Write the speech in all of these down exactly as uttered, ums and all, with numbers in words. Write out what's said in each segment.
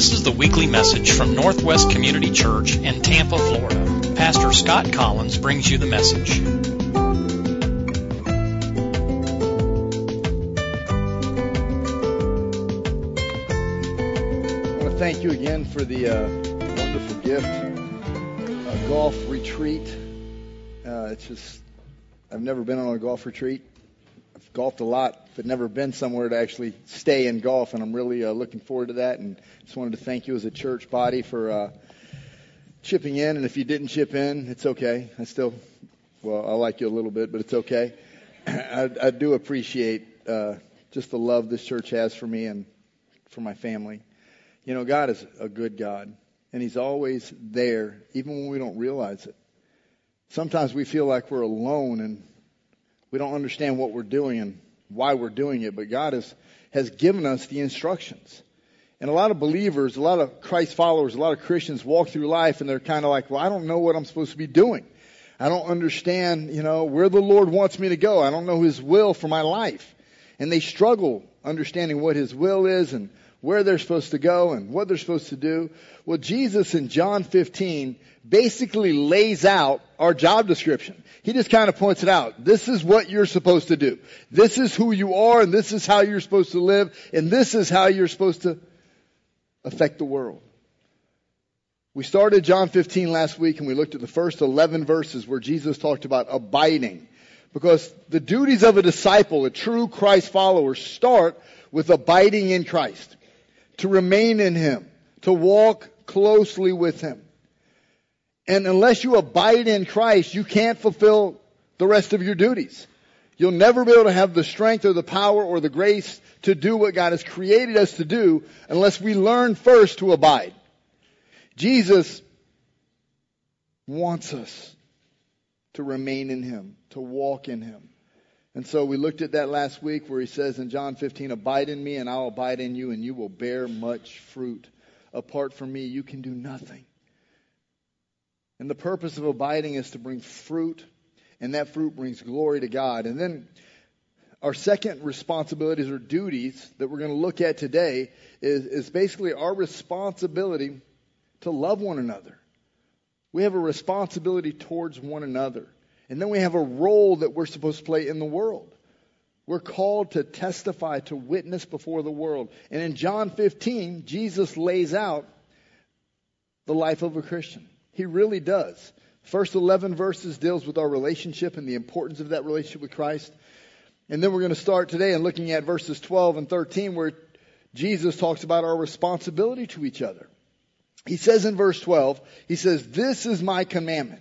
This is the weekly message from Northwest Community Church in Tampa, Florida. Pastor Scott Collins brings you the message. I want to thank you again for the uh, wonderful gift, a golf retreat. Uh, it's just, I've never been on a golf retreat. I've golfed a lot, but never been somewhere to actually stay and golf, and I'm really uh, looking forward to that. And just wanted to thank you as a church body for uh, chipping in. And if you didn't chip in, it's okay. I still, well, I like you a little bit, but it's okay. I, I do appreciate uh, just the love this church has for me and for my family. You know, God is a good God, and He's always there, even when we don't realize it. Sometimes we feel like we're alone and we don't understand what we're doing and why we're doing it, but God has, has given us the instructions. And a lot of believers, a lot of Christ followers, a lot of Christians walk through life and they're kind of like, well, I don't know what I'm supposed to be doing. I don't understand, you know, where the Lord wants me to go. I don't know His will for my life. And they struggle understanding what His will is and where they're supposed to go and what they're supposed to do. Well, Jesus in John fifteen basically lays out our job description. He just kind of points it out. This is what you're supposed to do. This is who you are, and this is how you're supposed to live, and this is how you're supposed to affect the world. We started John fifteen last week, and we looked at the first eleven verses where Jesus talked about abiding. Because the duties of a disciple, a true Christ follower, start with abiding in Christ. To remain in Him. To walk closely with Him. And unless you abide in Christ, you can't fulfill the rest of your duties. You'll never be able to have the strength or the power or the grace to do what God has created us to do unless we learn first to abide. Jesus wants us to remain in Him, to walk in Him. And so we looked at that last week where He says in John fifteen, abide in me and I'll abide in you and you will bear much fruit. Apart from me, you can do nothing. And the purpose of abiding is to bring fruit, and that fruit brings glory to God. And then our second responsibilities or duties that we're going to look at today is, is basically our responsibility to love one another. We have a responsibility towards one another. And then we have a role that we're supposed to play in the world. We're called to testify, to witness before the world. And in John fifteen, Jesus lays out the life of a Christian. He really does. First eleven verses deals with our relationship and the importance of that relationship with Christ. And then we're going to start today and looking at verses twelve and thirteen where Jesus talks about our responsibility to each other. He says in verse twelve, He says, this is my commandment,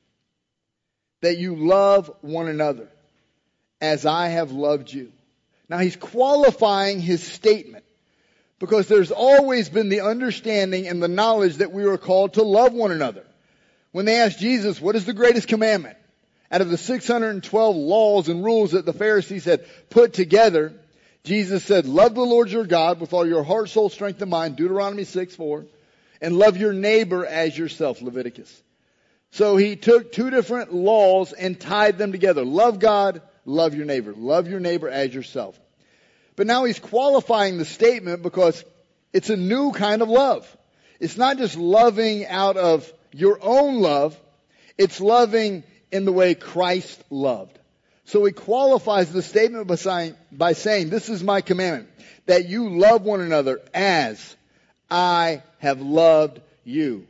that you love one another as I have loved you. Now He's qualifying His statement because there's always been the understanding and the knowledge that we are called to love one another. When they asked Jesus, what is the greatest commandment? Out of the six hundred twelve laws and rules that the Pharisees had put together, Jesus said, love the Lord your God with all your heart, soul, strength, and mind, Deuteronomy six four, and love your neighbor as yourself, Leviticus. So He took two different laws and tied them together. Love God, love your neighbor. Love your neighbor as yourself. But now He's qualifying the statement because it's a new kind of love. It's not just loving out of your own love. It's loving in the way Christ loved. So He qualifies the statement by saying, by saying, this is my commandment, that you love one another as I have loved you.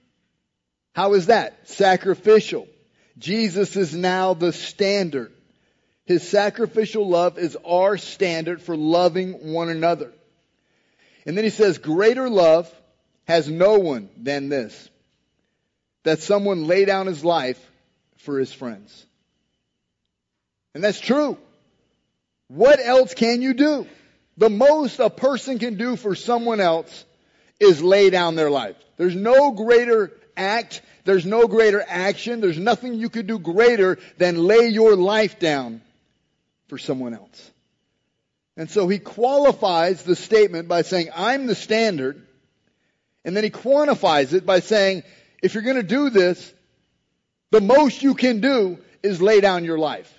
How is that? Sacrificial. Jesus is now the standard. His sacrificial love is our standard for loving one another. And then He says, greater love has no one than this, that someone lay down his life for his friends. And that's true. What else can you do? The most a person can do for someone else is lay down their life. There's no greater act, there's no greater action, there's nothing you could do greater than lay your life down for someone else. And so He qualifies the statement by saying, I'm the standard. And then He quantifies it by saying, if you're going to do this, the most you can do is lay down your life.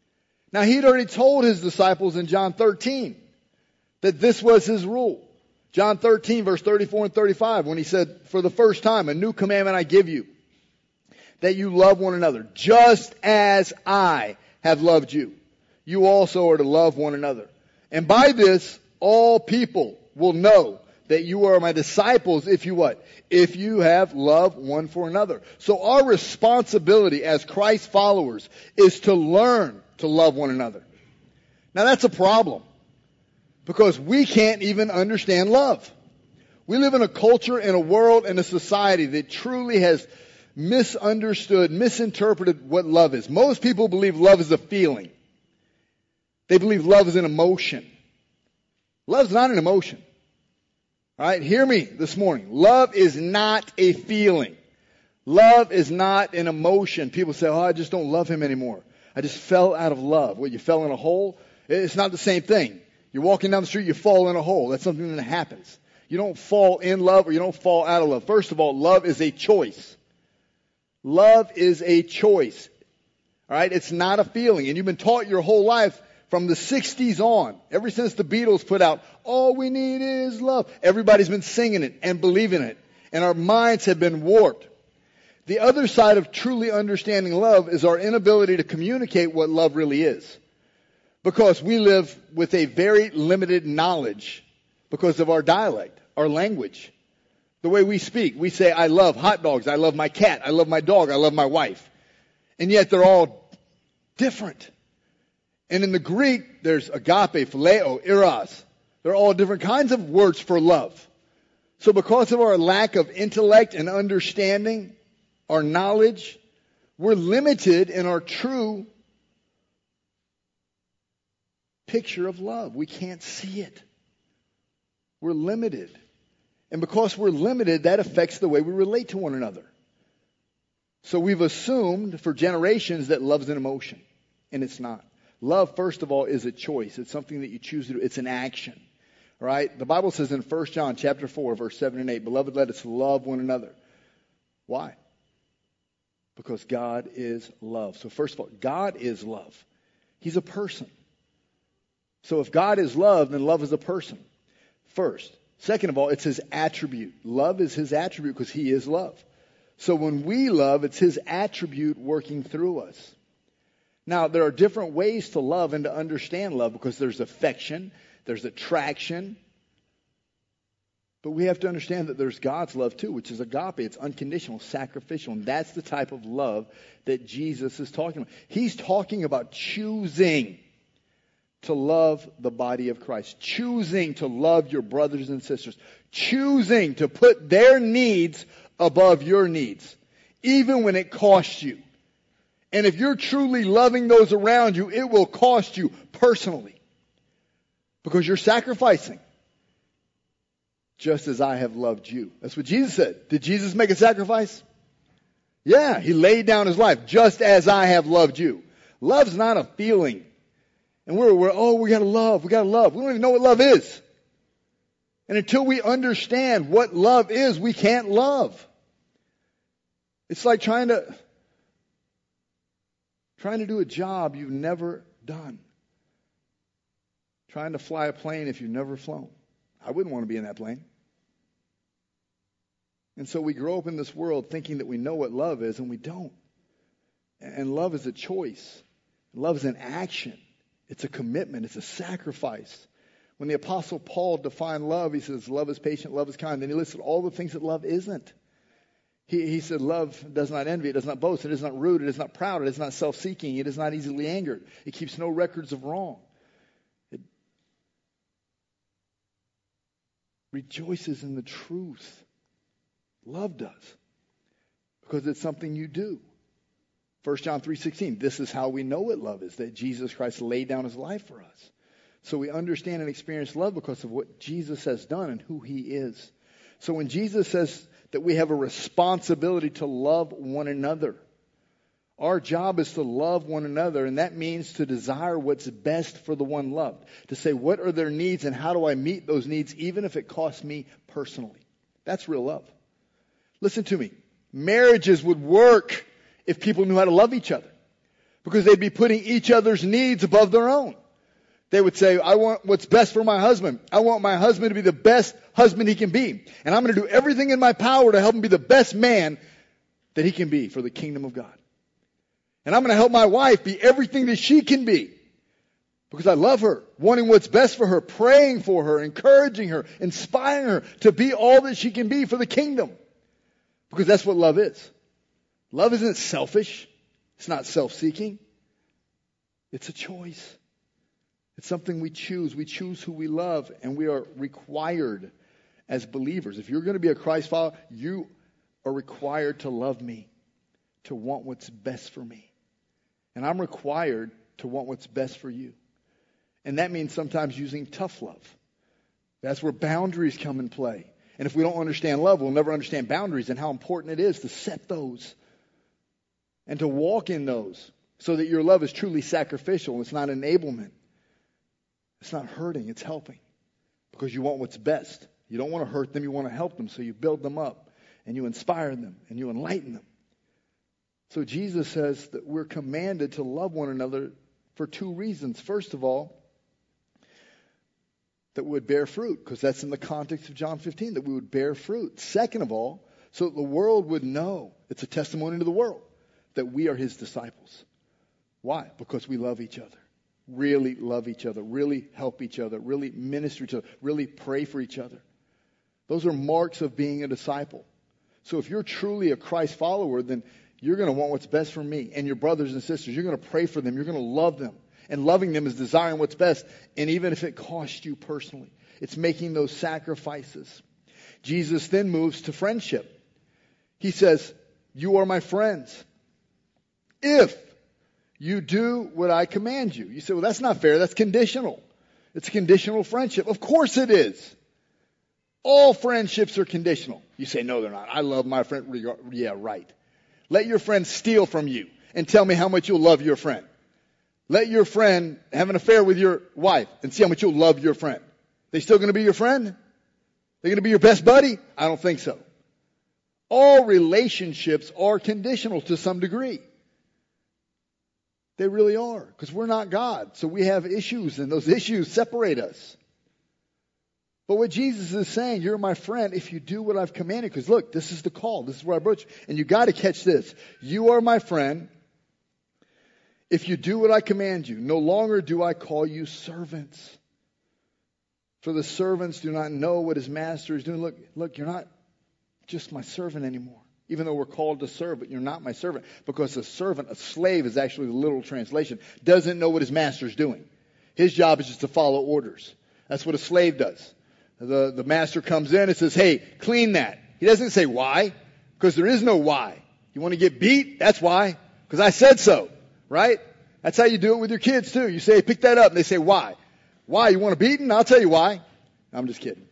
Now, He'd already told His disciples in John thirteen that this was His rule. John thirteen, verse thirty-four and thirty-five, when he said, for the first time, a new commandment I give you, that you love one another, just as I have loved you. You also are to love one another. And by this, all people will know that you are my disciples if you what? If you have love one for another. So our responsibility as Christ followers is to learn to love one another. Now that's a problem, because we can't even understand love. We live in a culture, in a world, in a society that truly has misunderstood, misinterpreted what love is. Most people believe love is a feeling. They believe love is an emotion. Love's not an emotion. All right, hear me this morning. Love is not a feeling. Love is not an emotion. People say, oh, I just don't love him anymore. I just fell out of love. Well, you fell in a hole? It's not the same thing. You're walking down the street, you fall in a hole. That's something that happens. You don't fall in love or you don't fall out of love. First of all, love is a choice. Love is a choice. All right, it's not a feeling. And you've been taught your whole life from the sixties on, ever since the Beatles put out, all we need is love. Everybody's been singing it and believing it. And our minds have been warped. The other side of truly understanding love is our inability to communicate what love really is. Because we live with a very limited knowledge because of our dialect, our language. The way we speak, we say, I love hot dogs, I love my cat, I love my dog, I love my wife. And yet they're all different. And in the Greek, there's agape, phileo, eros. They're all different kinds of words for love. So because of our lack of intellect and understanding, our knowledge, we're limited in our true picture of love. We can't see it. We're limited. And because we're limited, that affects the way we relate to one another. So we've assumed for generations that love's an emotion, and it's not. Love, first of all, is a choice. It's something that you choose to do. It's an action. All right? The Bible says in First John chapter four, verse seven and eight, Beloved, let us love one another. Why? Because God is love. So first of all, God is love. He's a person. So if God is love, then love is a person. First. Second of all, it's his attribute. Love is his attribute because he is love. So when we love, it's his attribute working through us. Now, there are different ways to love and to understand love, because there's affection, there's attraction. But we have to understand that there's God's love too, which is agape. It's unconditional, sacrificial. And that's the type of love that Jesus is talking about. He's talking about choosing to love the body of Christ. Choosing to love your brothers and sisters. Choosing to put their needs above your needs. Even when it costs you. And if you're truly loving those around you, it will cost you personally. Because you're sacrificing. Just as I have loved you. That's what Jesus said. Did Jesus make a sacrifice? Yeah, he laid down his life. Just as I have loved you. Love's not a feeling. And we're, we're oh, we gotta love, we gotta love. We don't even know what love is. And until we understand what love is, we can't love. It's like trying to... Trying to do a job you've never done. Trying to fly a plane if you've never flown. I wouldn't want to be in that plane. And so we grow up in this world thinking that we know what love is, and we don't. And love is a choice. Love is an action. It's a commitment. It's a sacrifice. When the Apostle Paul defined love, he says, love is patient, love is kind. Then he listed all the things that love isn't. He, he said, love does not envy, it does not boast, it is not rude, it is not proud, it is not self-seeking, it is not easily angered. It keeps no records of wrong. It rejoices in the truth. Love does. Because it's something you do. First John three sixteen, this is how we know what love is, that Jesus Christ laid down his life for us. So we understand and experience love because of what Jesus has done and who he is. So when Jesus says that we have a responsibility to love one another, our job is to love one another, and that means to desire what's best for the one loved. To say, what are their needs and how do I meet those needs, even if it costs me personally. That's real love. Listen to me. Marriages would work if people knew how to love each other, because they'd be putting each other's needs above their own. They would say, I want what's best for my husband. I want my husband to be the best husband he can be. And I'm going to do everything in my power to help him be the best man that he can be for the kingdom of God. And I'm going to help my wife be everything that she can be because I love her, wanting what's best for her, praying for her, encouraging her, inspiring her to be all that she can be for the kingdom. Because that's what love is. Love isn't selfish. It's not self-seeking. It's a choice. It's something we choose. We choose who we love, and we are required as believers. If you're going to be a Christ follower, you are required to love me, to want what's best for me. And I'm required to want what's best for you. And that means sometimes using tough love. That's where boundaries come in play. And if we don't understand love, we'll never understand boundaries and how important it is to set those and to walk in those so that your love is truly sacrificial. It's not enablement. It's not hurting, it's helping. Because you want what's best. You don't want to hurt them, you want to help them. So you build them up and you inspire them and you enlighten them. So Jesus says that we're commanded to love one another for two reasons. First of all, that we would bear fruit, because that's in the context of John fifteen, that we would bear fruit. Second of all, so that the world would know, it's a testimony to the world, that we are his disciples. Why? Because we love each other. Really love each other, really help each other, really minister to each other, really pray for each other. Those are marks of being a disciple. So if you're truly a Christ follower, then you're going to want what's best for me and your brothers and sisters. You're going to pray for them. You're going to love them. And loving them is desiring what's best. And even if it costs you personally, it's making those sacrifices. Jesus then moves to friendship. He says, you are my friends if you do what I command you. You say, well, that's not fair. That's conditional. It's a conditional friendship. Of course it is. All friendships are conditional. You say, no, they're not. I love my friend. Yeah, right. Let your friend steal from you and tell me how much you'll love your friend. Let your friend have an affair with your wife and see how much you'll love your friend. They still going to be your friend? They're going to be your best buddy? I don't think so. All relationships are conditional to some degree. They really are, because we're not God. So we have issues, and those issues separate us. But what Jesus is saying, you're my friend if you do what I've commanded. Because look, this is the call. This is where I brought you. And you got to catch this. You are my friend if you do what I command you. No longer do I call you servants. For the servants do not know what his master is doing. Look, look, you're not just my servant anymore. Even though we're called to serve, but you're not my servant. Because a servant, a slave is actually the literal translation, doesn't know what his master's doing. His job is just to follow orders. That's what a slave does. The, the master comes in and says, hey, clean that. He doesn't say why, because there is no why. You want to get beat? That's why. Because I said so, right? That's how you do it with your kids too. You say, pick that up, and they say, why? Why? You want a beating? I'll tell you why. I'm just kidding.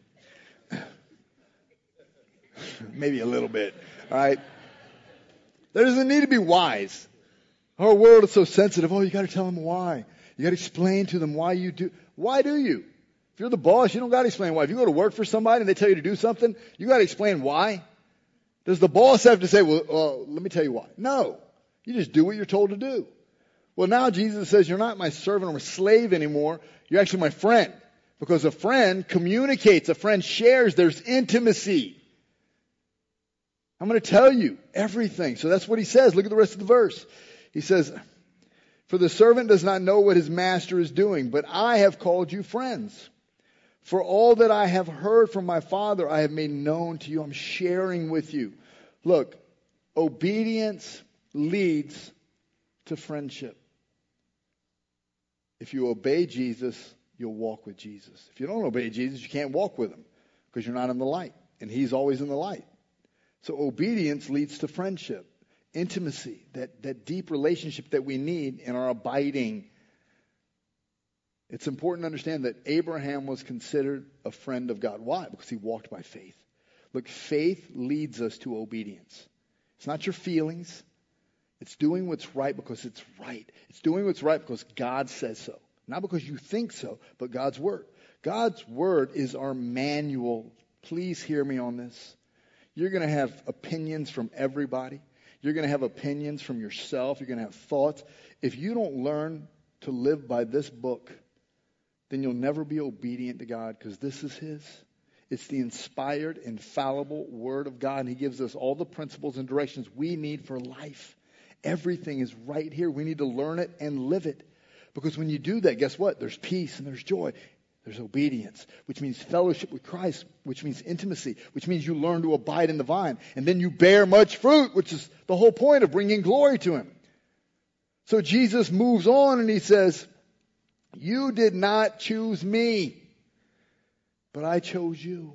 Maybe a little bit. All right. There doesn't need to be whys. Our world is so sensitive. Oh, you got to tell them why. You got to explain to them why you do. Why do you? If you're the boss, you don't got to explain why. If you go to work for somebody and they tell you to do something, you got to explain why. Does the boss have to say, well, uh, let me tell you why? No. You just do what you're told to do. Well, now Jesus says, you're not my servant or a slave anymore. You're actually my friend. Because a friend communicates. A friend shares. There's intimacy. I'm going to tell you everything. So that's what he says. Look at the rest of the verse. He says, for the servant does not know what his master is doing, but I have called you friends. For all that I have heard from my Father, I have made known to you. I'm sharing with you. Look, obedience leads to friendship. If you obey Jesus, you'll walk with Jesus. If you don't obey Jesus, you can't walk with him because you're not in the light, and he's always in the light. So obedience leads to friendship, intimacy, that, that deep relationship that we need in our abiding. It's important to understand that Abraham was considered a friend of God. Why? Because he walked by faith. Look, faith leads us to obedience. It's not your feelings. It's doing what's right because it's right. It's doing what's right because God says so. Not because you think so, but God's word. God's word is our manual. Please hear me on this. You're going to have opinions from everybody. You're going to have opinions from yourself. You're going to have thoughts. If you don't learn to live by this book, then you'll never be obedient to God, because this is His. It's the inspired, infallible Word of God. And He gives us all the principles and directions we need for life. Everything is right here. We need to learn it and live it. Because when you do that, guess what? There's peace and there's joy. There's obedience, which means fellowship with Christ, which means intimacy, which means you learn to abide in the vine. And then you bear much fruit, which is the whole point of bringing glory to Him. So Jesus moves on and He says, you did not choose me, but I chose you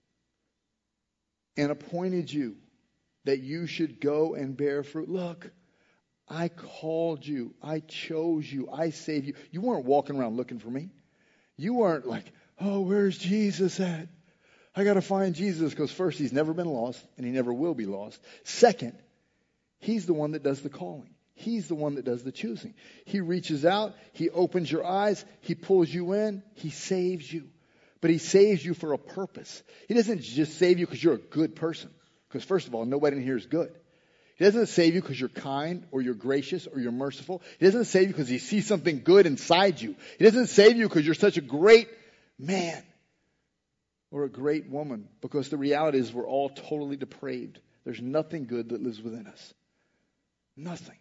and appointed you that you should go and bear fruit. Look, I called you. I chose you. I saved you. You weren't walking around looking for me. You weren't like, oh, where's Jesus at? I got to find Jesus, because first, He's never been lost and He never will be lost. Second, He's the one that does the calling. He's the one that does the choosing. He reaches out. He opens your eyes. He pulls you in. He saves you. But He saves you for a purpose. He doesn't just save you because you're a good person. Because first of all, nobody in here is good. He doesn't save you because you're kind or you're gracious or you're merciful. He doesn't save you because He sees something good inside you. He doesn't save you because you're such a great man or a great woman. Because the reality is we're all totally depraved. There's nothing good that lives within us. Nothing.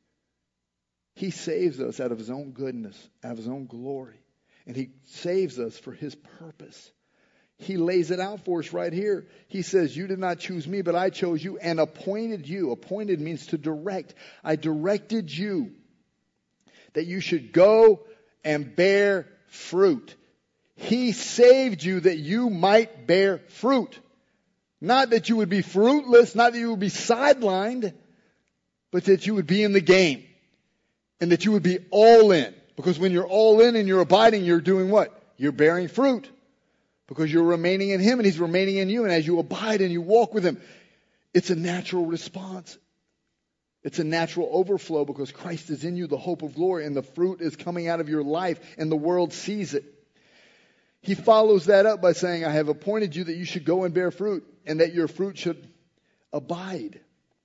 He saves us out of His own goodness, out of His own glory. And He saves us for His purpose. He lays it out for us right here. He says, you did not choose me, but I chose you and appointed you. Appointed means to direct. I directed you that you should go and bear fruit. He saved you that you might bear fruit. Not that you would be fruitless, not that you would be sidelined, but that you would be in the game. And that you would be all in. Because when you're all in and you're abiding, you're doing what? You're bearing fruit. Because you're remaining in Him and He's remaining in you. And as you abide and you walk with Him, it's a natural response. It's a natural overflow because Christ is in you, the hope of glory, and the fruit is coming out of your life and the world sees it. He follows that up by saying, I have appointed you that you should go and bear fruit and that your fruit should abide.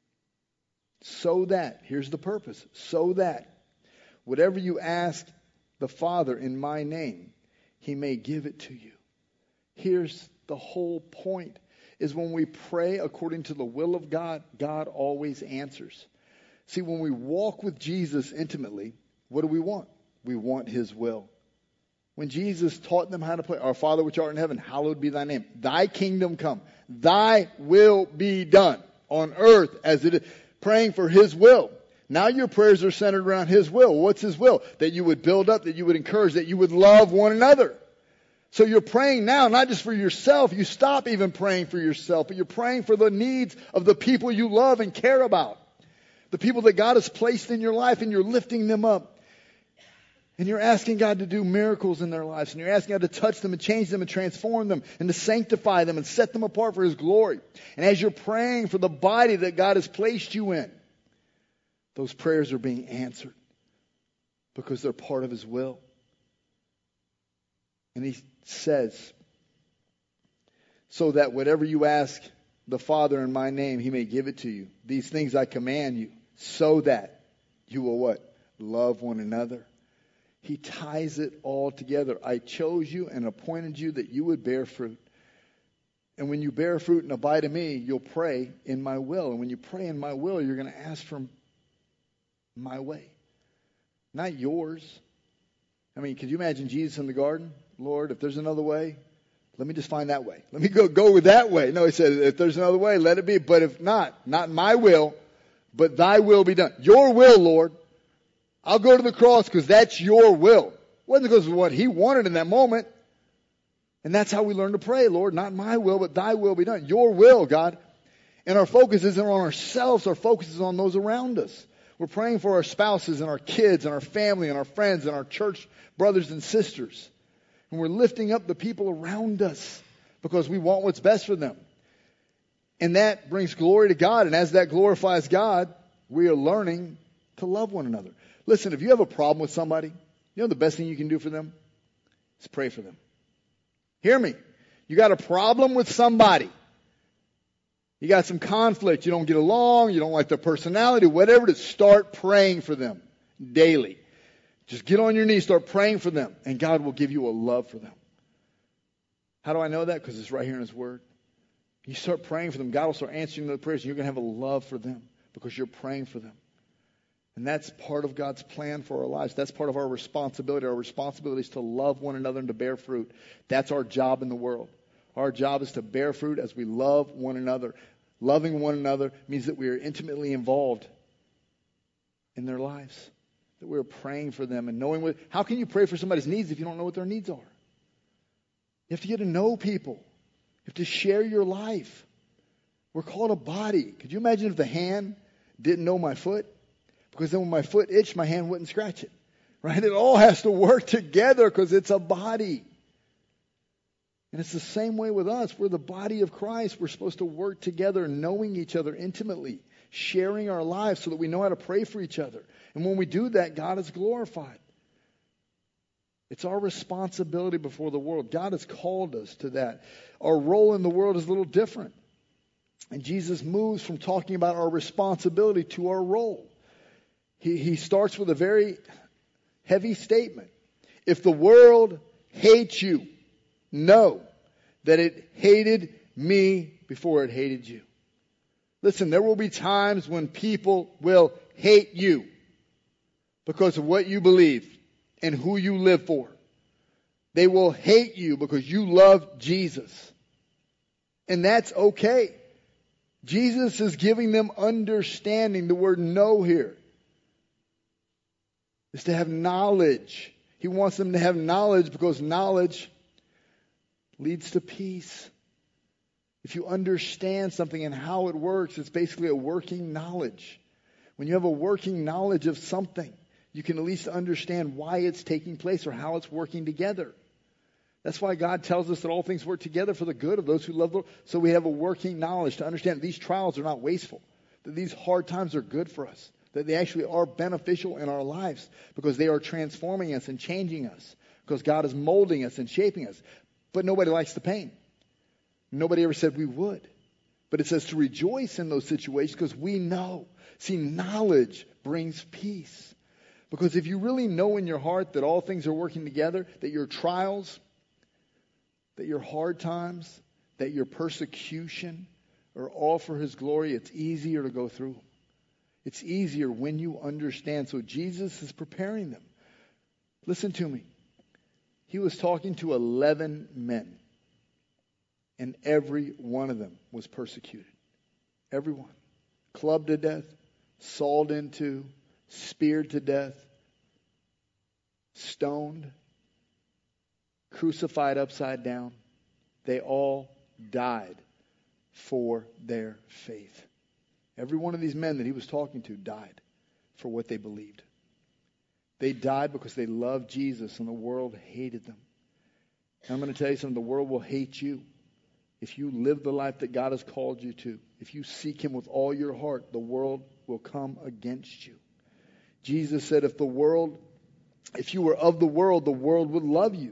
So that, here's the purpose, so that whatever you ask the Father in my name, He may give it to you. Here's the whole point, is when we pray according to the will of God, God always answers. See, when we walk with Jesus intimately, what do we want? We want His will. When Jesus taught them how to pray, Our Father which art in heaven, hallowed be thy name. Thy kingdom come. Thy will be done on earth as it is. Praying for His will. Now your prayers are centered around His will. What's His will? That you would build up, that you would encourage, that you would love one another. So you're praying now, not just for yourself. You stop even praying for yourself, but you're praying for the needs of the people you love and care about. The people that God has placed in your life, and you're lifting them up. And you're asking God to do miracles in their lives. And you're asking God to touch them and change them and transform them and to sanctify them and set them apart for His glory. And as you're praying for the body that God has placed you in, those prayers are being answered because they're part of His will. And He says, so that whatever you ask the Father in my name, He may give it to you. These things I command you, so that you will what? Love one another. He ties it all together. I chose you and appointed you that you would bear fruit. And when you bear fruit and abide in me, you'll pray in my will. And when you pray in my will, you're going to ask for my way, not yours. I mean, could you imagine Jesus in the garden? Lord, if there's another way, let me just find that way. Let me go, go with that way. No, He said, if there's another way, let it be. But if not, not my will, but thy will be done. Your will, Lord. I'll go to the cross because that's your will. It wasn't because of what He wanted in that moment. And that's how we learn to pray, Lord. Not my will, but thy will be done. Your will, God. And our focus isn't on ourselves. Our focus is on those around us. We're praying for our spouses and our kids and our family and our friends and our church brothers and sisters. And we're lifting up the people around us because we want what's best for them. And that brings glory to God. And as that glorifies God, we are learning to love one another. Listen, if you have a problem with somebody, you know the best thing you can do for them? Is pray for them. Hear me. You got a problem with somebody. You got some conflict. You don't get along. You don't like their personality. Whatever it is, start praying for them daily. Just get on your knees, start praying for them, and God will give you a love for them. How do I know that? Because it's right here in His Word. You start praying for them, God will start answering the prayers, and you're going to have a love for them because you're praying for them. And that's part of God's plan for our lives. That's part of our responsibility. Our responsibility is to love one another and to bear fruit. That's our job in the world. Our job is to bear fruit as we love one another. Loving one another means that we are intimately involved in their lives. That we're praying for them and knowing what... How can you pray for somebody's needs if you don't know what their needs are? You have to get to know people. You have to share your life. We're called a body. Could you imagine if the hand didn't know my foot? Because then when my foot itched, my hand wouldn't scratch it. Right? It all has to work together because it's a body. And it's the same way with us. We're the body of Christ. We're supposed to work together, knowing each other intimately, sharing our lives so that we know how to pray for each other. And when we do that, God is glorified. It's our responsibility before the world. God has called us to that. Our role in the world is a little different. And Jesus moves from talking about our responsibility to our role. He, he starts with a very heavy statement. If the world hates you, know that it hated me before it hated you. Listen, there will be times when people will hate you because of what you believe and who you live for. They will hate you because you love Jesus. And that's okay. Jesus is giving them understanding. The word know here is to have knowledge. He wants them to have knowledge because knowledge leads to peace. If you understand something and how it works, it's basically a working knowledge. When you have a working knowledge of something, you can at least understand why it's taking place or how it's working together. That's why God tells us that all things work together for the good of those who love the Lord. So we have a working knowledge to understand that these trials are not wasteful, that these hard times are good for us, that they actually are beneficial in our lives because they are transforming us and changing us, because God is molding us and shaping us. But nobody likes the pain. Nobody ever said we would. But it says to rejoice in those situations because we know. See, knowledge brings peace. Because if you really know in your heart that all things are working together, that your trials, that your hard times, that your persecution are all for His glory, it's easier to go through. It's easier when you understand. So Jesus is preparing them. Listen to me. He was talking to eleven men. And every one of them was persecuted. Everyone. Clubbed to death, sawed into, speared to death, stoned, crucified upside down. They all died for their faith. Every one of these men that he was talking to died for what they believed. They died because they loved Jesus and the world hated them. And I'm going to tell you something, the world will hate you. If you live the life that God has called you to, if you seek Him with all your heart, the world will come against you. Jesus said, if the world, if you were of the world, the world would love you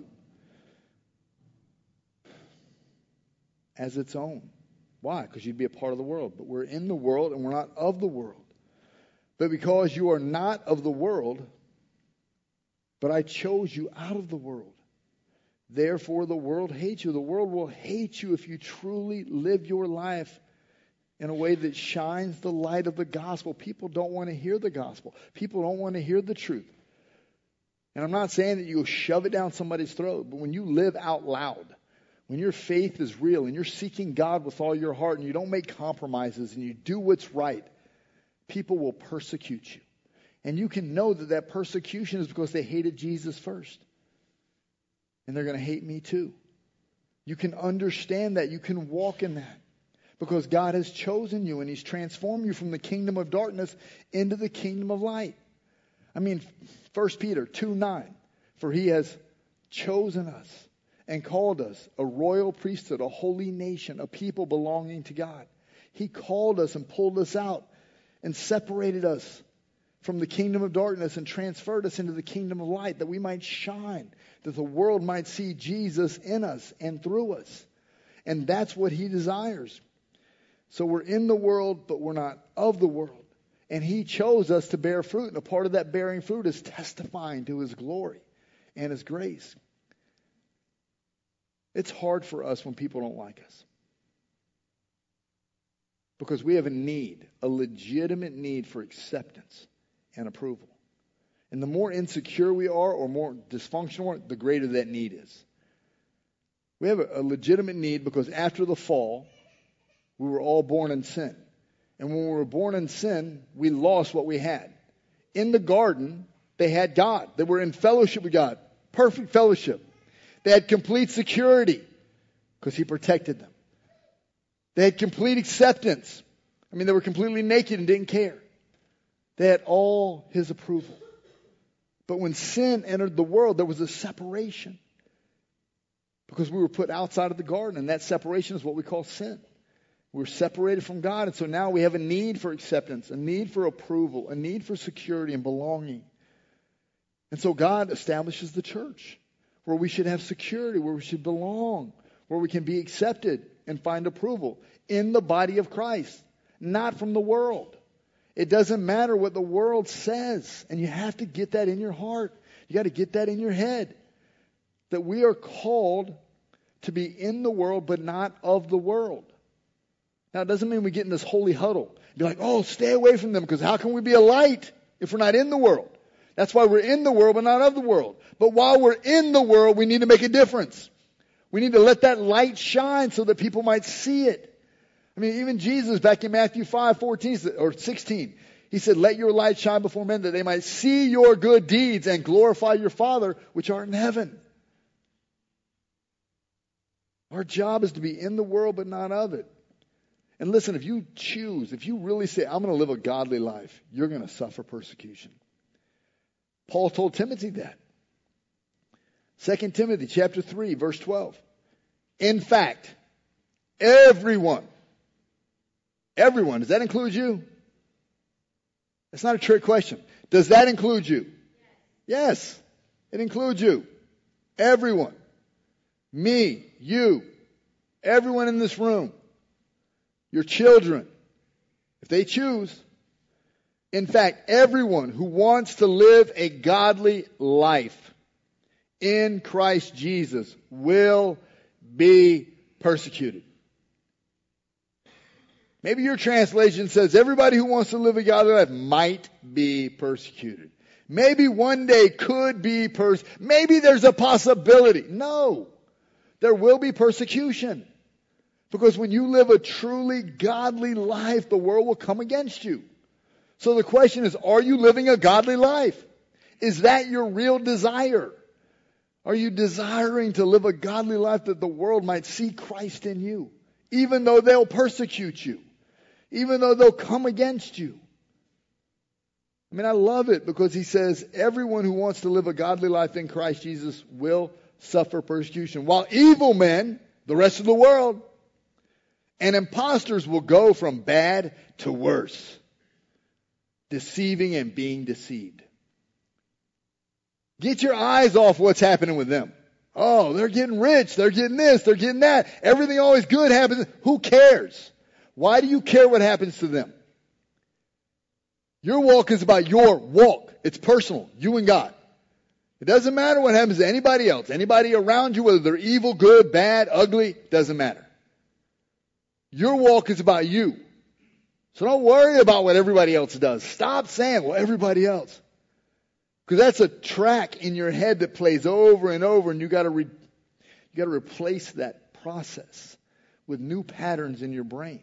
as its own. Why? Because you'd be a part of the world. But we're in the world and we're not of the world. But because you are not of the world, but I chose you out of the world. Therefore, the world hates you. The world will hate you if you truly live your life in a way that shines the light of the gospel. People don't want to hear the gospel. People don't want to hear the truth. And I'm not saying that you'll shove it down somebody's throat, but when you live out loud, when your faith is real and you're seeking God with all your heart and you don't make compromises and you do what's right, people will persecute you. And you can know that that persecution is because they hated Jesus first. And they're going to hate me too. You can understand that. You can walk in that. Because God has chosen you and He's transformed you from the kingdom of darkness into the kingdom of light. I mean, First Peter two nine. For He has chosen us and called us a royal priesthood, a holy nation, a people belonging to God. He called us and pulled us out and separated us from the kingdom of darkness and transferred us into the kingdom of light, that we might shine, that the world might see Jesus in us and through us. And that's what He desires. So we're in the world, but we're not of the world. And he chose us to bear fruit. And a part of that bearing fruit is testifying to his glory and his grace. It's hard for us when people don't like us. Because we have a need, a legitimate need for acceptance and approval. And the more insecure we are or more dysfunctional we are, the greater that need is. We have a legitimate need because after the fall, we were all born in sin. And when we were born in sin, we lost what we had. In the garden, they had God. They were in fellowship with God. Perfect fellowship. They had complete security because he protected them. They had complete acceptance. I mean, they were completely naked and didn't care. They had all his approval. But when sin entered the world, there was a separation. Because we were put outside of the garden, and that separation is what we call sin. We're separated from God, and so now we have a need for acceptance, a need for approval, a need for security and belonging. And so God establishes the church, where we should have security, where we should belong, where we can be accepted and find approval in the body of Christ, not from the world. It doesn't matter what the world says, and you have to get that in your heart. You got to get that in your head. That we are called to be in the world, but not of the world. Now, it doesn't mean we get in this holy huddle. Be like, oh, stay away from them, because how can we be a light if we're not in the world? That's why we're in the world, but not of the world. But while we're in the world, we need to make a difference. We need to let that light shine so that people might see it. I mean, even Jesus, back in Matthew five, fourteen or sixteen, he said, let your light shine before men that they might see your good deeds and glorify your Father which art in heaven. Our job is to be in the world, but not of it. And listen, if you choose, if you really say, I'm going to live a godly life, you're going to suffer persecution. Paul told Timothy that. Second Timothy chapter three, verse twelve. In fact, everyone, everyone, does that include you? That's not a trick question. Does that include you? Yes, it includes you. Everyone. Me, you, everyone in this room, your children, if they choose. In fact, everyone who wants to live a godly life in Christ Jesus will be persecuted. Maybe your translation says everybody who wants to live a godly life might be persecuted. Maybe one day could be persecuted. Maybe there's a possibility. No. There will be persecution. Because when you live a truly godly life, the world will come against you. So the question is, are you living a godly life? Is that your real desire? Are you desiring to live a godly life that the world might see Christ in you? Even though they'll persecute you. Even though they'll come against you. I mean, I love it because he says everyone who wants to live a godly life in Christ Jesus will suffer persecution. While evil men, the rest of the world, and imposters will go from bad to worse. Deceiving and being deceived. Get your eyes off what's happening with them. Oh, they're getting rich. They're getting this. They're getting that. Everything always good happens. Who cares? Why do you care what happens to them? Your walk is about your walk. It's personal. You and God. It doesn't matter what happens to anybody else. Anybody around you, whether they're evil, good, bad, ugly, doesn't matter. Your walk is about you. So don't worry about what everybody else does. Stop saying, well, everybody else. Because that's a track in your head that plays over and over, and you got to re- you got to replace that process with new patterns in your brain.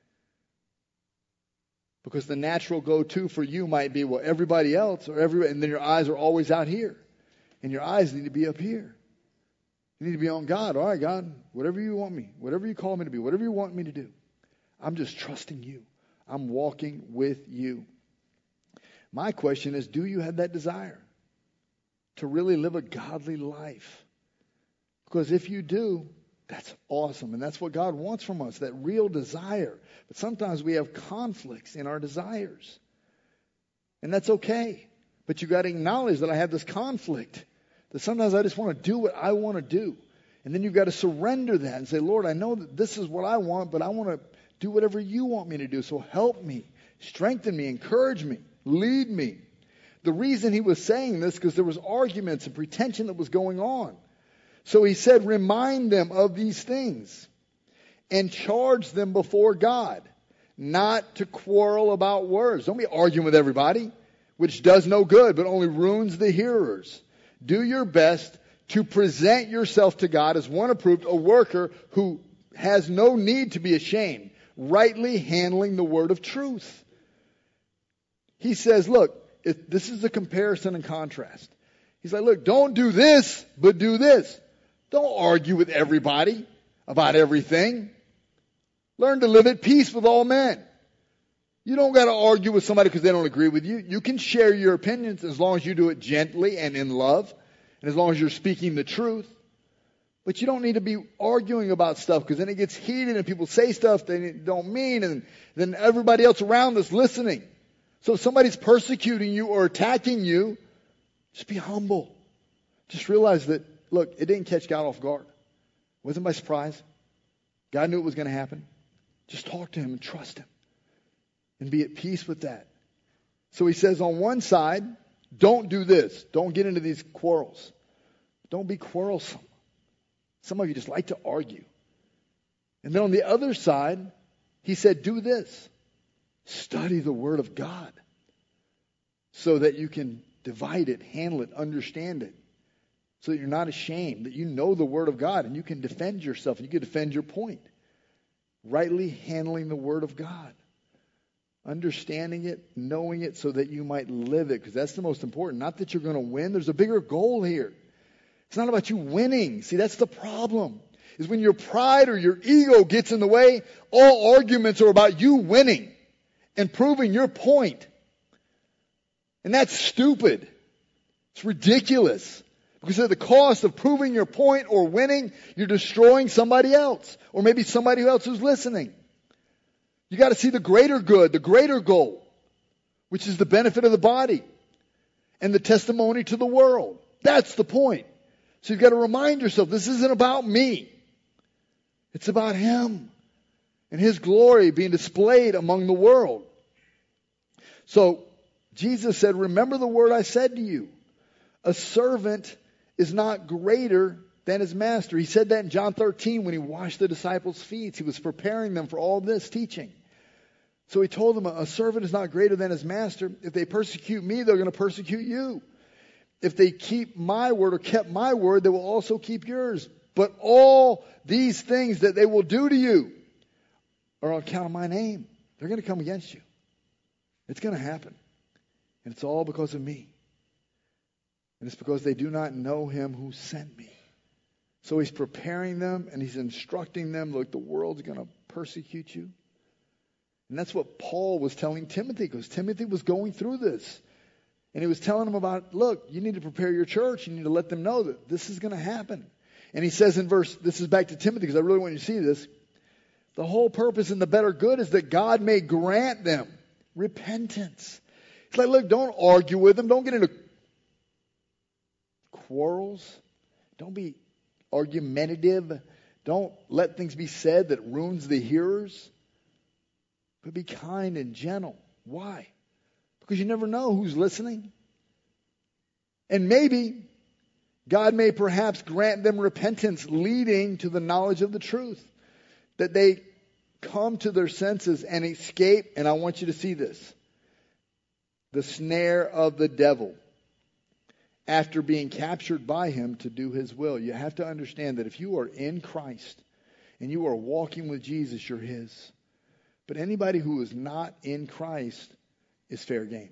Because the natural go-to for you might be, well, everybody else, or everybody, and then your eyes are always out here. And your eyes need to be up here. You need to be on God. All right, God, whatever you want me, whatever you call me to be, whatever you want me to do, I'm just trusting you. I'm walking with you. My question is, do you have that desire to really live a godly life? Because if you do, that's awesome. And that's what God wants from us, that real desire. But sometimes we have conflicts in our desires. And that's okay. But you got to acknowledge that I have this conflict. That sometimes I just want to do what I want to do. And then you've got to surrender that and say, Lord, I know that this is what I want, but I want to do whatever you want me to do. So help me. strengthen me, encourage me, lead me. The reason he was saying this, because there was arguments and pretension that was going on. So he said, remind them of these things and charge them before God, not to quarrel about words. Don't be arguing with everybody, which does no good, but only ruins the hearers. Do your best to present yourself to God as one approved, a worker who has no need to be ashamed, rightly handling the word of truth. He says, look, if this is a comparison and contrast. He's like, look, don't do this, but do this. Don't argue with everybody about everything. Learn to live at peace with all men. You don't got to argue with somebody because they don't agree with you. You can share your opinions as long as you do it gently and in love, and as long as you're speaking the truth. But you don't need to be arguing about stuff, because then it gets heated and people say stuff they don't mean, and then everybody else around is listening. So if somebody's persecuting you or attacking you, just be humble. Just realize that, look, it didn't catch God off guard. It wasn't by surprise. God knew it was going to happen. Just talk to him and trust him. And be at peace with that. So he says on one side, don't do this. Don't get into these quarrels. Don't be quarrelsome. Some of you just like to argue. And then on the other side, he said, do this. Study the Word of God so that you can divide it, handle it, understand it. So that you're not ashamed, that you know the Word of God and you can defend yourself and you can defend your point. Rightly handling the Word of God. Understanding it, knowing it so that you might live it, because that's the most important. Not that you're going to win. There's a bigger goal here. It's not about you winning. See, that's the problem. Is when your pride or your ego gets in the way, all arguments are about you winning and proving your point. And that's stupid. It's ridiculous. Because at the cost of proving your point or winning, you're destroying somebody else. Or maybe somebody else who's listening. You got to see the greater good, the greater goal, which is the benefit of the body and the testimony to the world. That's the point. So you've got to remind yourself, this isn't about me. It's about him and his glory being displayed among the world. So Jesus said, remember the word I said to you. A servant is not greater than his master. He said that in John thirteen when he washed the disciples' feet. He was preparing them for all this teaching. So he told them, a servant is not greater than his master. If they persecute me, they're going to persecute you. If they keep my word or kept my word, they will also keep yours. But all these things that they will do to you are on account of my name. They're going to come against you. It's going to happen. And it's all because of me. And it's because they do not know him who sent me. So he's preparing them and he's instructing them, look, the world's going to persecute you. And that's what Paul was telling Timothy, because Timothy was going through this. And he was telling him about, look, you need to prepare your church. You need to let them know that this is going to happen. And he says in verse, this is back to Timothy because I really want you to see this. The whole purpose and the better good is that God may grant them repentance. It's like, look, don't argue with them. Don't get into quarrels. Don't be argumentative. Don't let things be said that ruins the hearers. But be kind and gentle. Why? Because you never know who's listening. And maybe God may perhaps grant them repentance leading to the knowledge of the truth. That they come to their senses and escape, and I want you to see this, the snare of the devil after being captured by him to do his will. You have to understand that if you are in Christ and you are walking with Jesus, you're his. But anybody who is not in Christ is fair game.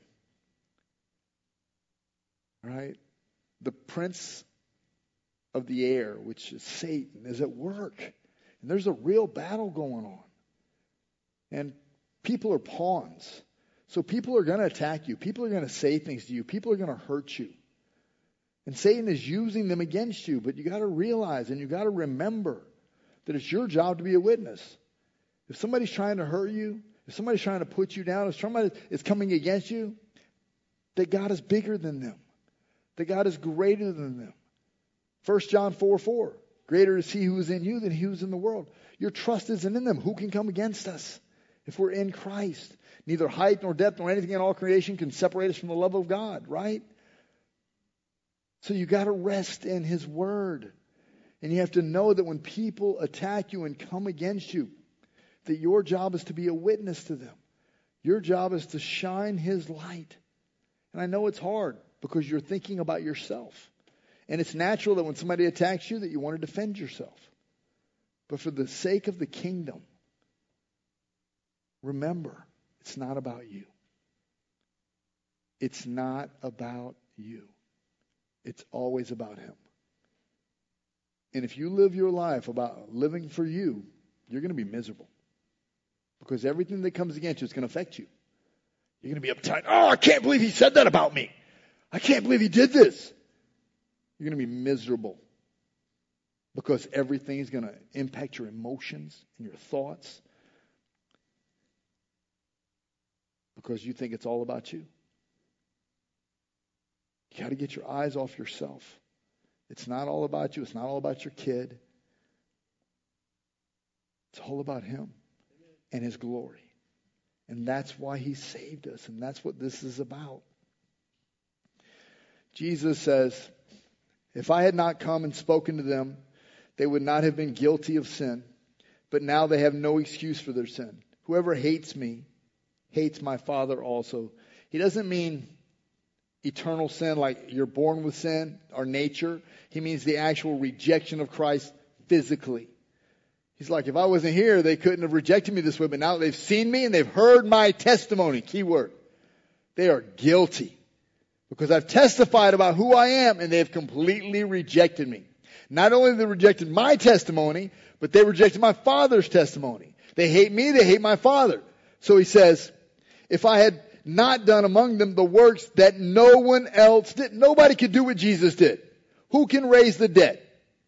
All right? The prince of the air, which is Satan, is at work. And there's a real battle going on. And people are pawns. So people are going to attack you. People are going to say things to you. People are going to hurt you. And Satan is using them against you. But you got to realize and you got to remember that it's your job to be a witness. If somebody's trying to hurt you, if somebody's trying to put you down, if somebody is coming against you, that God is bigger than them. That God is greater than them. First John four four. Greater is he who is in you than he who is in the world. Your trust isn't in them. Who can come against us if we're in Christ? Neither height nor depth nor anything in all creation can separate us from the love of God, right? So you got to rest in His Word. And you have to know that when people attack you and come against you, that your job is to be a witness to them. Your job is to shine His light. And I know it's hard because you're thinking about yourself. And it's natural that when somebody attacks you that you want to defend yourself. But for the sake of the kingdom, remember, it's not about you. It's not about you. It's always about Him. And if you live your life about living for you, you're going to be miserable. Because everything that comes against you is going to affect you. You're going to be uptight. Oh, I can't believe he said that about me. I can't believe he did this. You're going to be miserable. Because everything is going to impact your emotions and your thoughts. Because you think it's all about you. You got to get your eyes off yourself. It's not all about you. It's not all about your kid. It's all about Him and His glory. And that's why He saved us. And that's what this is about. Jesus says, if I had not come and spoken to them, they would not have been guilty of sin. But now they have no excuse for their sin. Whoever hates me hates my Father also. He doesn't mean eternal sin like you're born with sin or nature. He means the actual rejection of Christ physically. He's like, if I wasn't here, they couldn't have rejected me this way. But now they've seen me and they've heard my testimony. Key word. They are guilty. Because I've testified about who I am and they've completely rejected me. Not only have they rejected my testimony, but they rejected my Father's testimony. They hate me, they hate my Father. So He says, if I had not done among them the works that no one else did. Nobody could do what Jesus did. Who can raise the dead?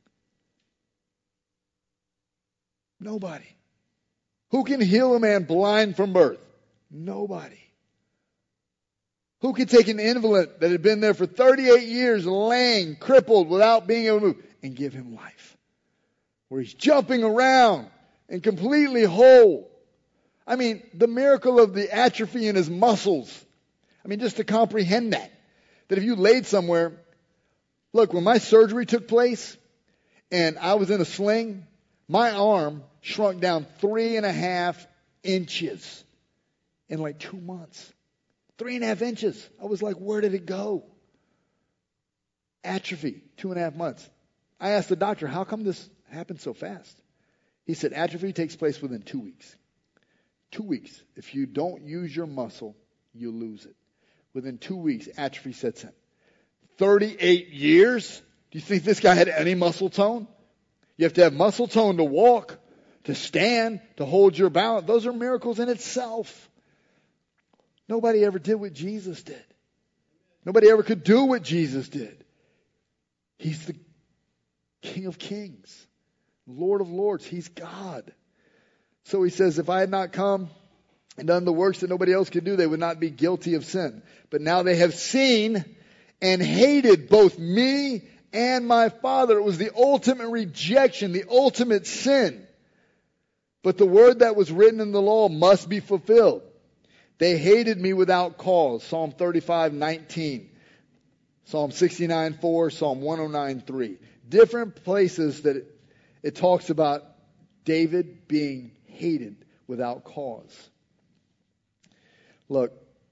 Nobody. Who can heal a man blind from birth? Nobody. Who could take an invalid that had been there for thirty-eight years, laying, crippled, without being able to move, and give him life? Where he's jumping around and completely whole. I mean, the miracle of the atrophy in his muscles. I mean, just to comprehend that. That if you laid somewhere, look, when my surgery took place and I was in a sling, my arm shrunk down three and a half inches in like two months. Three and a half inches. I was like, where did it go? Atrophy, two and a half months. I asked the doctor, how come this happened so fast? He said, atrophy takes place within two weeks. Two weeks. If you don't use your muscle, you lose it. Within two weeks, atrophy sets in. thirty-eight years? Do you think this guy had any muscle tone? You have to have muscle tone to walk, to stand, to hold your balance. Those are miracles in itself. Nobody ever did what Jesus did. Nobody ever could do what Jesus did. He's the King of Kings, Lord of Lords. He's God. So He says, if I had not come and done the works that nobody else could do, they would not be guilty of sin. But now they have seen and hated both me and my Father. It was the ultimate rejection, the ultimate sin. But the word that was written in the law must be fulfilled. They hated me without cause. Psalm thirty-five nineteen. Psalm sixty-nine four. Psalm one oh nine three. Different places that it, it talks about David being hated without cause. Look,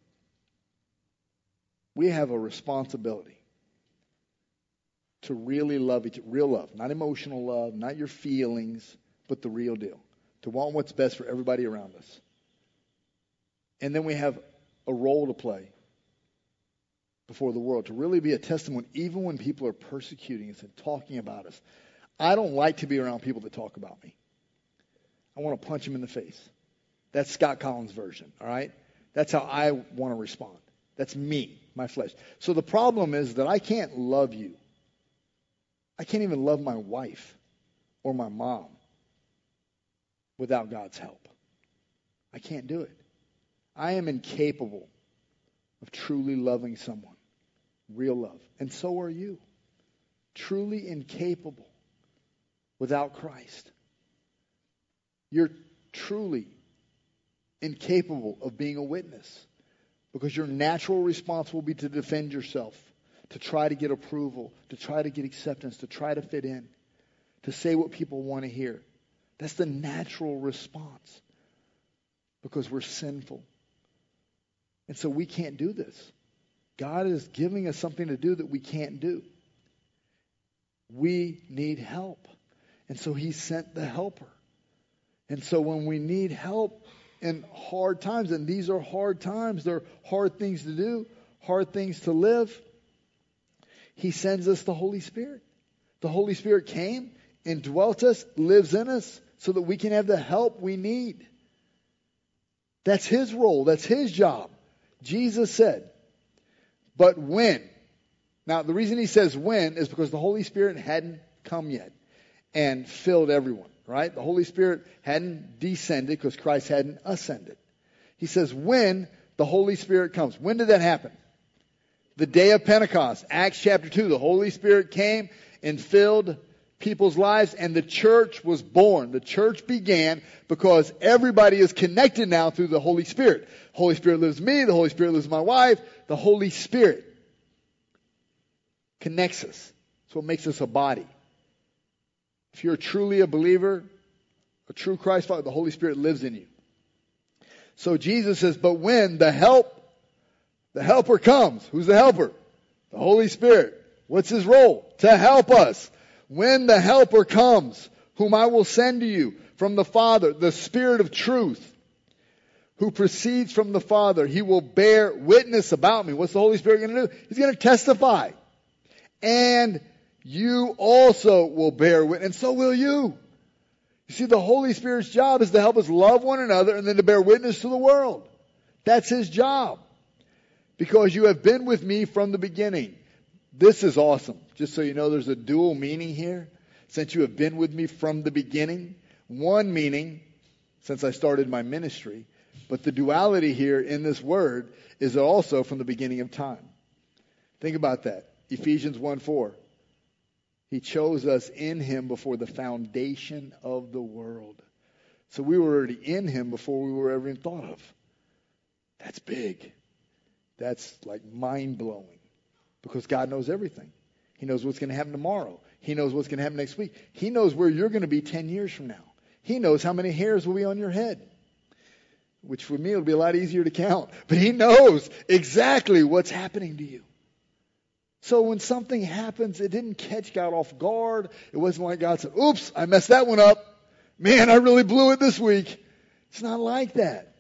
we have a responsibility to really love each other. Real love, not emotional love, not your feelings, but the real deal. To want what's best for everybody around us. And then we have a role to play before the world, to really be a testimony, even when people are persecuting us and talking about us. I don't like to be around people that talk about me. I want to punch them in the face. That's Scott Collins' version, all right? That's how I want to respond. That's me, my flesh. So the problem is that I can't love you. I can't even love my wife or my mom without God's help. I can't do it. I am incapable of truly loving someone. Real love. And so are you. Truly incapable without Christ. You're truly incapable of being a witness. Because your natural response will be to defend yourself, to try to get approval, to try to get acceptance, to try to fit in, to say what people want to hear. That's the natural response. Because we're sinful. And so we can't do this. God is giving us something to do that we can't do. We need help. And so He sent the helper. And so when we need help in hard times, and these are hard times, they're hard things to do, hard things to live, He sends us the Holy Spirit. The Holy Spirit came, indwelt us, lives in us, so that we can have the help we need. That's His role. That's His job. Jesus said, but when. Now, the reason He says when is because the Holy Spirit hadn't come yet and filled everyone, right? The Holy Spirit hadn't descended because Christ hadn't ascended. He says when the Holy Spirit comes. When did that happen? The day of Pentecost. Acts chapter two. The Holy Spirit came and filled people's lives, and the church was born. The church began because everybody is connected now through the Holy Spirit. The Holy Spirit lives in me. The Holy Spirit lives in my wife. The Holy Spirit connects us. That's what makes us a body. If you're truly a believer, a true Christ follower, the Holy Spirit lives in you. So Jesus says, but when the help, the helper comes. Who's the helper? The Holy Spirit. What's His role? To help us. When the helper comes, whom I will send to you from the Father, the Spirit of truth, who proceeds from the Father, He will bear witness about me. What's the Holy Spirit going to do? He's going to testify. And you also will bear witness, and so will you. You see, the Holy Spirit's job is to help us love one another and then to bear witness to the world. That's His job. Because you have been with me from the beginning. This is awesome. Just so you know, there's a dual meaning here. Since you have been with me from the beginning. One meaning, since I started my ministry. But the duality here in this word is also from the beginning of time. Think about that. Ephesians one four. He chose us in Him before the foundation of the world. So we were already in Him before we were ever even thought of. That's big. That's like mind-blowing. Because God knows everything. He knows what's going to happen tomorrow. He knows what's going to happen next week. He knows where you're going to be ten years from now. He knows how many hairs will be on your head. Which for me, it'll be a lot easier to count. But He knows exactly what's happening to you. So when something happens, it didn't catch God off guard. It wasn't like God said, oops, I messed that one up. Man, I really blew it this week. It's not like that.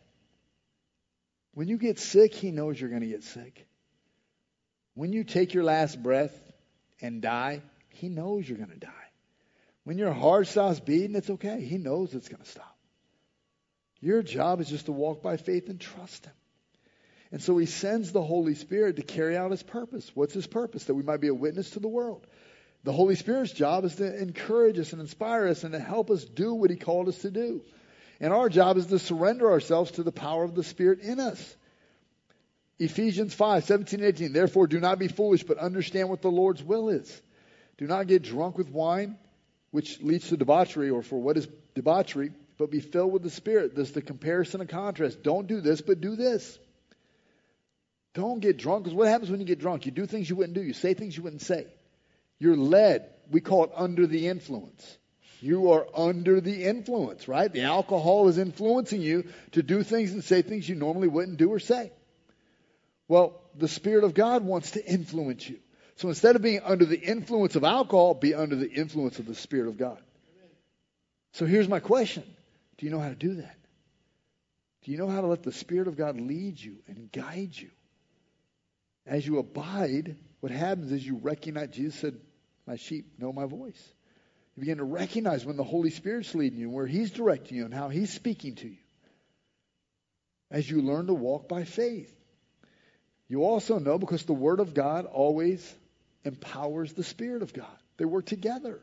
When you get sick, He knows you're going to get sick. When you take your last breath and die, He knows you're going to die. When your heart stops beating, it's okay. He knows it's going to stop. Your job is just to walk by faith and trust Him. And so He sends the Holy Spirit to carry out His purpose. What's His purpose? That we might be a witness to the world. The Holy Spirit's job is to encourage us and inspire us and to help us do what He called us to do. And our job is to surrender ourselves to the power of the Spirit in us. Ephesians five, seventeen and eighteen. Therefore do not be foolish, but understand what the Lord's will is. Do not get drunk with wine, which leads to debauchery, or for what is debauchery, but be filled with the Spirit. There's the comparison and contrast. Don't do this, but do this. Don't get drunk, because what happens when you get drunk? You do things you wouldn't do. You say things you wouldn't say. You're led. We call it under the influence. You are under the influence, right? The alcohol is influencing you to do things and say things you normally wouldn't do or say. Well, the Spirit of God wants to influence you. So instead of being under the influence of alcohol, be under the influence of the Spirit of God. So here's my question. Do you know how to do that? Do you know how to let the Spirit of God lead you and guide you? As you abide, what happens is you recognize, Jesus said, my sheep know my voice. You begin to recognize when the Holy Spirit's leading you, where He's directing you, and how He's speaking to you. As you learn to walk by faith. You also know, because the Word of God always empowers the Spirit of God. They work together.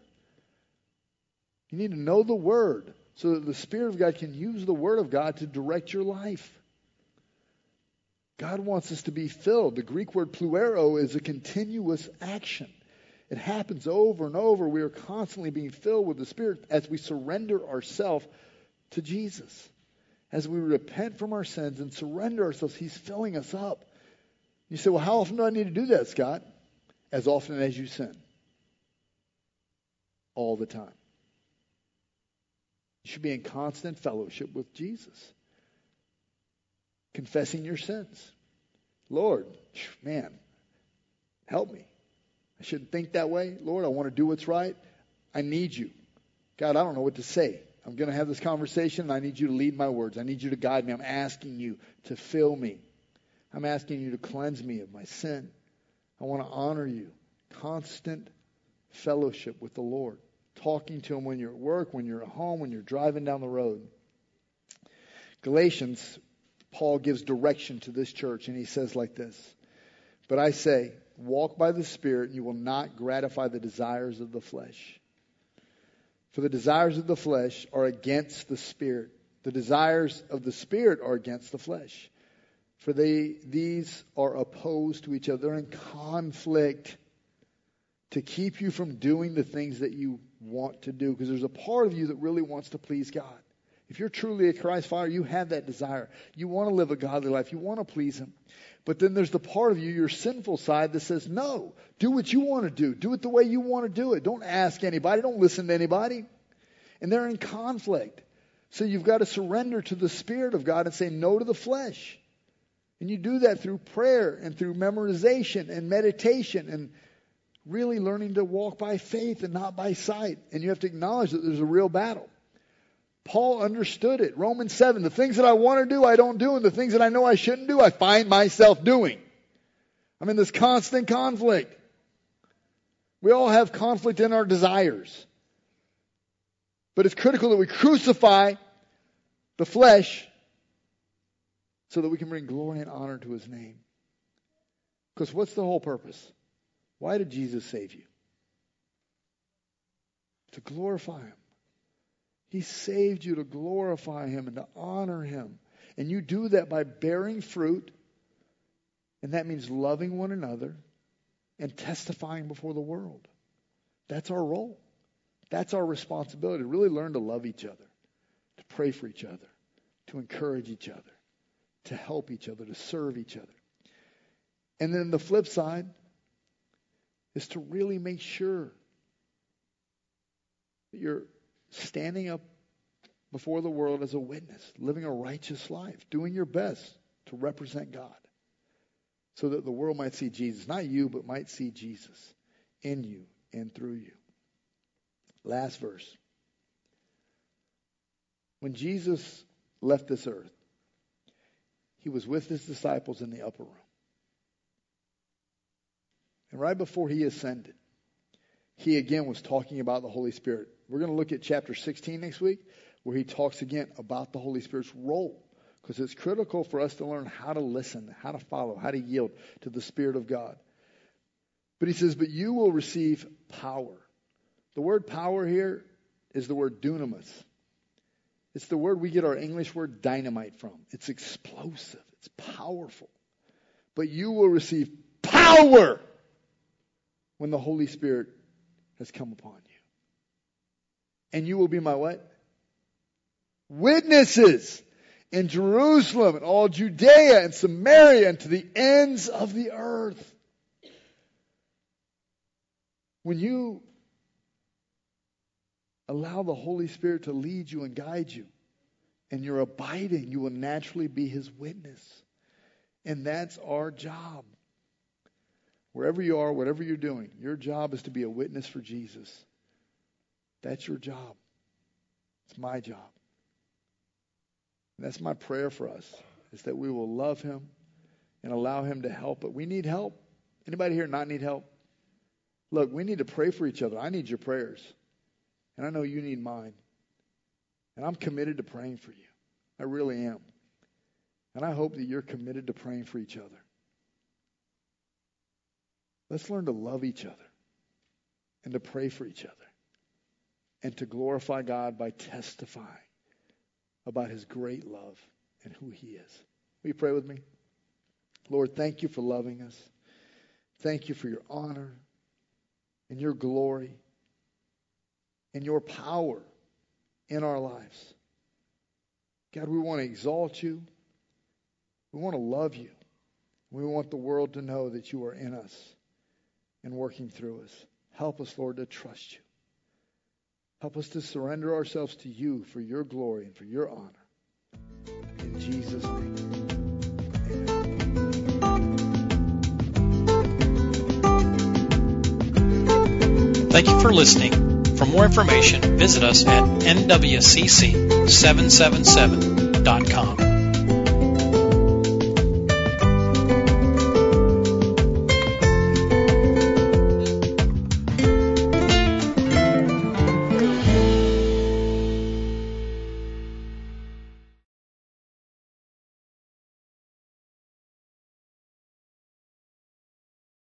You need to know the Word so that the Spirit of God can use the Word of God to direct your life. God wants us to be filled. The Greek word pluero is a continuous action. It happens over and over. We are constantly being filled with the Spirit as we surrender ourselves to Jesus. As we repent from our sins and surrender ourselves, He's filling us up. You say, well, how often do I need to do that, Scott? As often as you sin. All the time. You should be in constant fellowship with Jesus. Confessing your sins. Lord, man, help me. I shouldn't think that way. Lord, I want to do what's right. I need you. God, I don't know what to say. I'm going to have this conversation, and I need you to lead my words. I need you to guide me. I'm asking you to fill me. I'm asking you to cleanse me of my sin. I want to honor you. Constant fellowship with the Lord. Talking to Him when you're at work, when you're at home, when you're driving down the road. Galatians, Paul gives direction to this church, and he says like this. But I say, walk by the Spirit, and you will not gratify the desires of the flesh. For the desires of the flesh are against the Spirit. The desires of the Spirit are against the flesh. For they these are opposed to each other. They're in conflict to keep you from doing the things that you want to do. Because there's a part of you that really wants to please God. If you're truly a Christ follower, you have that desire. You want to live a godly life. You want to please Him. But then there's the part of you, your sinful side, that says, no, do what you want to do. Do it the way you want to do it. Don't ask anybody. Don't listen to anybody. And they're in conflict. So you've got to surrender to the Spirit of God and say no to the flesh. And you do that through prayer and through memorization and meditation and really learning to walk by faith and not by sight. And you have to acknowledge that there's a real battle. Paul understood it. Romans seven, the things that I want to do, I don't do. And the things that I know I shouldn't do, I find myself doing. I'm in this constant conflict. We all have conflict in our desires. But it's critical that we crucify the flesh so that we can bring glory and honor to His name. Because what's the whole purpose? Why did Jesus save you? To glorify Him. He saved you to glorify Him and to honor Him. And you do that by bearing fruit. And that means loving one another and testifying before the world. That's our role. That's our responsibility. To really learn to love each other. To pray for each other. To encourage each other. To help each other. To serve each other. And then the flip side is to really make sure that you're standing up before the world as a witness, living a righteous life, doing your best to represent God so that the world might see Jesus. Not you, but might see Jesus in you and through you. Last verse. When Jesus left this earth, He was with His disciples in the upper room. And right before He ascended, He again was talking about the Holy Spirit. We're going to look at chapter sixteen next week, where He talks again about the Holy Spirit's role. Because it's critical for us to learn how to listen, how to follow, how to yield to the Spirit of God. But He says, but you will receive power. The word power here is the word dunamis. It's the word we get our English word dynamite from. It's explosive. It's powerful. But you will receive power when the Holy Spirit has come upon you. And you will be my what? Witnesses in Jerusalem and all Judea and Samaria and to the ends of the earth. When you allow the Holy Spirit to lead you and guide you, and you're abiding, you will naturally be His witness. And that's our job. Wherever you are, whatever you're doing, your job is to be a witness for Jesus. That's your job. It's my job. And that's my prayer for us, is that we will love Him and allow Him to help. But we need help. Anybody here not need help? Look, we need to pray for each other. I need your prayers. And I know you need mine. And I'm committed to praying for you. I really am. And I hope that you're committed to praying for each other. Let's learn to love each other and to pray for each other and to glorify God by testifying about His great love and who He is. Will you pray with me? Lord, thank you for loving us. Thank you for your honor and your glory and your power in our lives. God, we want to exalt you. We want to love you. We want the world to know that you are in us and working through us. Help us, Lord, to trust you. Help us to surrender ourselves to you for your glory and for your honor. In Jesus' name. Amen. Thank you for listening. For more information, visit us at N W C C seven seven seven dot com.